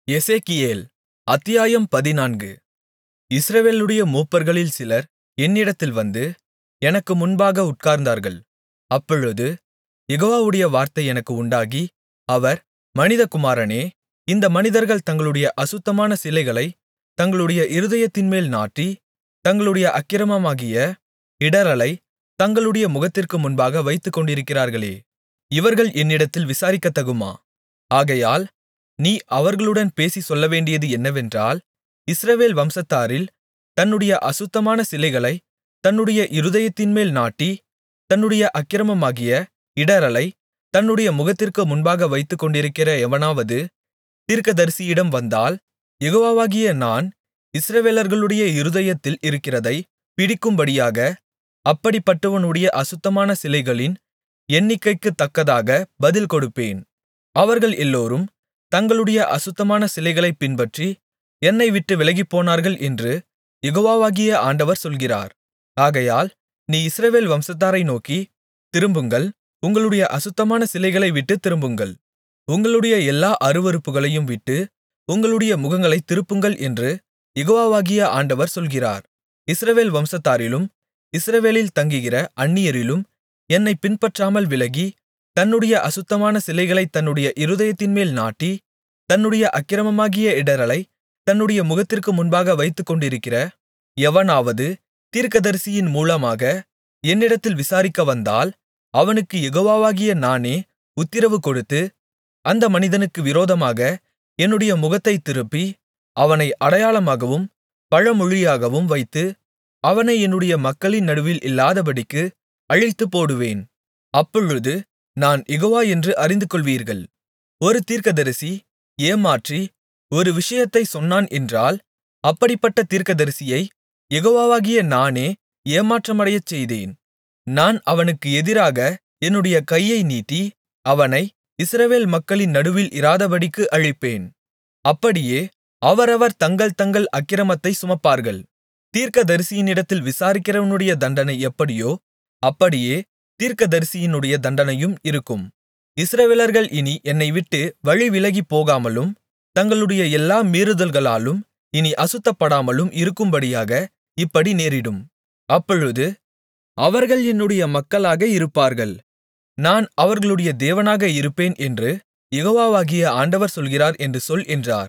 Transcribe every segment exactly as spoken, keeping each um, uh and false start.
எசேக்கியேல் அத்தியாயம் பதினான்கு. இஸ்ரவேலுடைய மூப்பர்களில் சிலர் என்னிடத்தில் வந்து எனக்கு முன்பாக உட்கார்ந்தார்கள். அப்பொழுது யெகோவாவுடைய வார்த்தை எனக்கு உண்டாகி, அவர், மனிதகுமாரனே, இந்த மனிதர்கள் தங்களுடைய அசுத்தமான சிலைகளைத் தங்களுடைய இருதயத்தின்மேல் நாட்டி, தங்களுடைய அக்கிரமமாகிய இடறலைத் தங்களுடைய முகத்திற்கு முன்பாக வைத்துக்கொண்டிருக்கிறார்களே, இவர்கள் என்னிடத்தில் விசாரிக்கத்தகுமா? ஆகையால் நீ அவர்களுடன் பேசிச் சொல்லவேண்டியது என்னவென்றால், இஸ்ரவேல் வம்சத்தாரில் தன்னுடைய அசுத்தமான சிலைகளைத் தன்னுடைய இருதயத்தின்மேல் நாட்டி, தன்னுடைய அக்கிரமமாகிய இடறலைத் தன்னுடைய முகத்திற்கு முன்பாக வைத்துக்கொண்டிருக்கிற எவனாவது தீர்க்கதரிசியிடம் வந்தால், யெகோவாகிய நான் இஸ்ரவேலர்களுடைய இருதயத்தில் இருக்கிறதைப் பிடிக்கும்படியாக அப்படிப்பட்டவனுடைய அசுத்தமான சிலைகளின் எண்ணிக்கைக்குத் தக்கதாக பதில் கொடுப்பேன். அவர்கள் எல்லோரும் தங்களுடைய அசுத்தமான சிலைகளைப் பின்பற்றி என்னை விட்டு விலகிப்போனார்கள் என்று யெகோவாகிய ஆண்டவர் சொல்கிறார். ஆகையால் நீ இஸ்ரவேல் வம்சத்தாரை நோக்கி, திரும்புங்கள், உங்களுடைய அசுத்தமான சிலைகளை விட்டுத் திரும்புங்கள், உங்களுடைய எல்லா அருவருப்புகளையும் விட்டு உங்களுடைய முகங்களைத் திருப்புங்கள் என்று யெகோவாகிய ஆண்டவர் சொல்கிறார். இஸ்ரவேல் வம்சத்தாரிலும் இஸ்ரவேலில் தங்குகிற அந்நியரிலும் என்னைப் பின்பற்றாமல் விலகி, தன்னுடைய அசுத்தமான சிலைகளைத் தன்னுடைய இருதயத்தின்மேல் நாட்டி, தன்னுடைய அக்கிரமமாகிய இடறலைத் தன்னுடைய முகத்திற்கு முன்பாக வைத்துக்கொண்டிருக்கிற எவனாவது தீர்க்கதரிசியின் மூலமாக என்னிடத்தில் விசாரிக்க வந்தால், அவனுக்கு யெகோவாகிய நானே உத்திரவு கொடுத்து, அந்த மனிதனுக்கு விரோதமாக என்னுடைய முகத்தைத் திருப்பி, அவனை அடையாளமாகவும் பழமொழியாகவும் வைத்து, அவனை என்னுடைய மக்களின் நடுவில் இல்லாதபடிக்கு அழித்துப்போடுவேன். அப்பொழுது நான் யெகோவா என்று அறிந்துகொள்வீர்கள். ஒரு தீர்க்கதரிசி ஏமாற்றி ஒரு விஷயத்தைச் சொன்னான் என்றால், அப்படிப்பட்ட தீர்க்கதரிசியைக் யெகோவாகிய நானே ஏமாற்றமடையச் செய்தேன். நான் அவனுக்கு எதிராக என்னுடைய கையை நீட்டி, அவனை இஸ்ரவேல் மக்களின் நடுவில் இராதபடிக்கு அழிப்பேன். அப்படியே அவரவர் தங்கள் தங்கள் அக்கிரமத்தைச் சுமப்பார்கள். தீர்க்கதரிசியினிடத்தில் விசாரிக்கிறவனுடைய தண்டனை எப்படியோ, அப்படியே தீர்க்கதரிசியினுடைய தண்டனையும் இருக்கும். இஸ்ரவேலர்கள் இனி என்னை விட்டு வழி விலகிப் போகாமலும், தங்களுடைய எல்லா மீறுதல்களாலும் இனி அசுத்தப்படாமலும் இருக்கும்படியாக இப்படி நேரிடும். அப்பொழுது அவர்கள் என்னுடைய மக்களாக இருப்பார்கள், நான் அவர்களுடைய தேவனாக இருப்பேன் என்று யெகோவாகிய ஆண்டவர் சொல்கிறார் என்று சொல் என்றார்.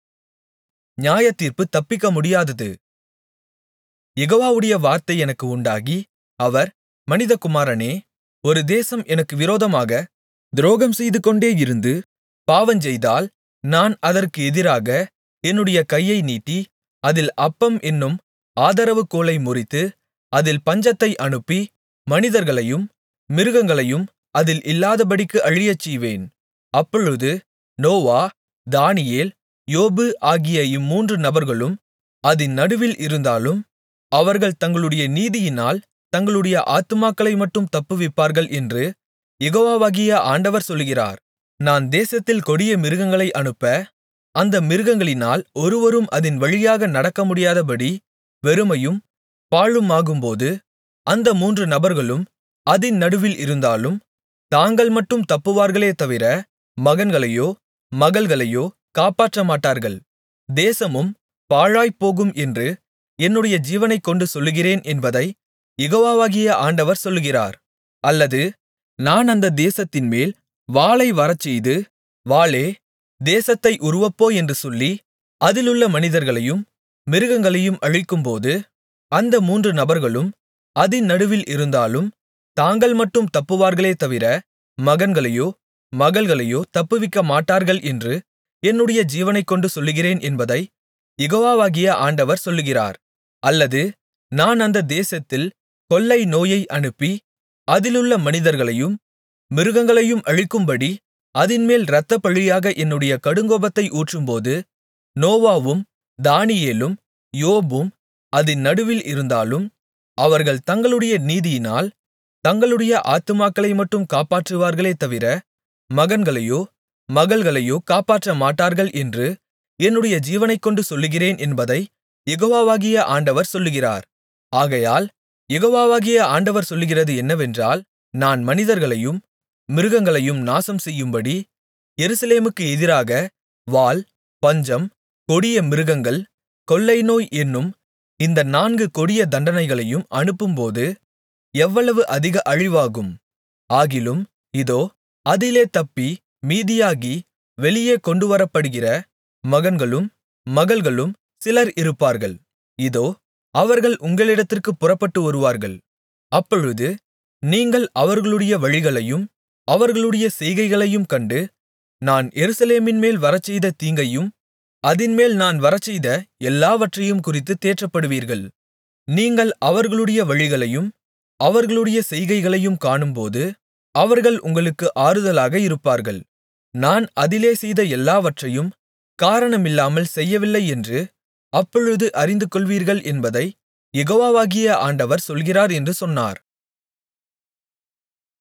நியாயத்தீர்ப்பு தப்பிக்க முடியாதது. யெகோவாவுடைய வார்த்தை எனக்கு உண்டாகி, அவர், மனிதகுமாரனே, ஒரு தேசம் எனக்கு விரோதமாக துரோகம் செய்துகொண்டே இருந்து பாவஞ்செய்தால், நான் அதற்கு எதிராக என்னுடைய கையை நீட்டி, அதில் அப்பம் என்னும் ஆதரவு கோலை முறித்து, அதில் பஞ்சத்தை அனுப்பி, மனிதர்களையும் மிருகங்களையும் அதில் இல்லாதபடிக்கு அழியச்செய்வேன். அப்பொழுது நோவா, தானியேல், யோபு ஆகிய இம்மூன்று நபர்களும் அதின் நடுவில் இருந்தாலும், அவர்கள் தங்களுடைய நீதியினால் தங்களுடைய ஆத்துமாக்களை மட்டும் தப்புவிப்பார்கள் என்று யெகோவாகிய ஆண்டவர் சொல்கிறார். நான் தேசத்தில் கொடிய மிருகங்களை அனுப்ப, அந்த மிருகங்களினால் ஒருவரும் அதின் வழியாக நடக்கமுடியாதபடி வெறுமையும் பாழுமாகும்போது, அந்த மூன்று நபர்களும் அதின் நடுவில் இருந்தாலும், தாங்கள் மட்டும் தப்புவார்களே தவிர மகன்களையோ மகள்களையோ காப்பாற்றமாட்டார்கள். தேசமும் பாழாய்ப்போகும் என்று என்னுடைய ஜீவனைக்கொண்டு சொல்லுகிறேன் என்பதை யெகோவாகிய ஆண்டவர் சொல்லுகிறார். அல்லது நான் அந்த தேசத்தின்மேல் வாளை வரச்செய்து, வாளே, தேசத்தை உருவப்போ என்று சொல்லி, அதிலுள்ள மனிதர்களையும் மிருகங்களையும் அழிக்கும்போது, அந்த மூன்று நபர்களும் அதின் நடுவில் இருந்தாலும், தாங்கள் மட்டும் தப்புவார்களே தவிர மகன்களையோ மகள்களையோ தப்புவிக்க மாட்டார்கள் என்று என்னுடைய ஜீவனைக்கொண்டு சொல்லுகிறேன் என்பதை யெகோவாகிய ஆண்டவர் சொல்லுகிறார். அல்லது நான் அந்த தேசத்தில் கொள்ளை நோயை அனுப்பி, அதிலுள்ள மனிதர்களையும் மிருகங்களையும் அழிக்கும்படி அதின்மேல் இரத்தப்பழியாக என்னுடைய கடுங்கோபத்தை ஊற்றும்போது, நோவாவும் தானியேலும் யோபும் அதின் நடுவில் இருந்தாலும், அவர்கள் தங்களுடைய நீதியினால் தங்களுடைய ஆத்துமாக்களை மட்டும் காப்பாற்றுவார்களே தவிர மகன்களையோ மகள்களையோ காப்பாற்ற மாட்டார்கள் என்று என்னுடைய ஜீவனைக்கொண்டு சொல்லுகிறேன் என்பதை யெகோவாகிய ஆண்டவர் சொல்லுகிறார். ஆகையால் யெகோவாகிய ஆண்டவர் சொல்லுகிறது என்னவென்றால், நான் மனிதர்களையும் மிருகங்களையும் நாசம் செய்யும்படி எருசலேமுக்கு எதிராக வாள் பஞ்சம், கொடிய மிருகங்கள், கொள்ளைநோய் என்னும் இந்த நான்கு கொடிய தண்டனைகளையும் அனுப்பும்போது எவ்வளவு அதிக அழிவாகும். ஆகிலும் இதோ, அதிலே தப்பி மீதியாகி வெளியே கொண்டுவரப்படுகிற மகன்களும் மகள்களும் சிலர் இருப்பார்கள். இதோ, அவர்கள் உங்களிடத்திற்குப் புறப்பட்டு வருவார்கள். அப்பொழுது நீங்கள் அவர்களுடைய வழிகளையும் அவர்களுடைய செய்கைகளையும் கண்டு, நான் எருசலேமின்மேல் வரச்செய்த தீங்கையும் அதின்மேல் நான் வரச்செய்த எல்லாவற்றையும் குறித்துத் தேற்றப்படுவீர்கள். நீங்கள் அவர்களுடைய வழிகளையும் அவர்களுடைய செய்கைகளையும் காணும்போது அவர்கள் உங்களுக்கு ஆறுதலாக இருப்பார்கள். நான் அதிலே செய்த எல்லாவற்றையும் காரணமில்லாமல் செய்யவில்லை என்று அப்பொழுது அறிந்துகொள்வீர்கள் என்பதைக் யெகோவாகிய ஆண்டவர் சொல்கிறார் என்று சொன்னார்.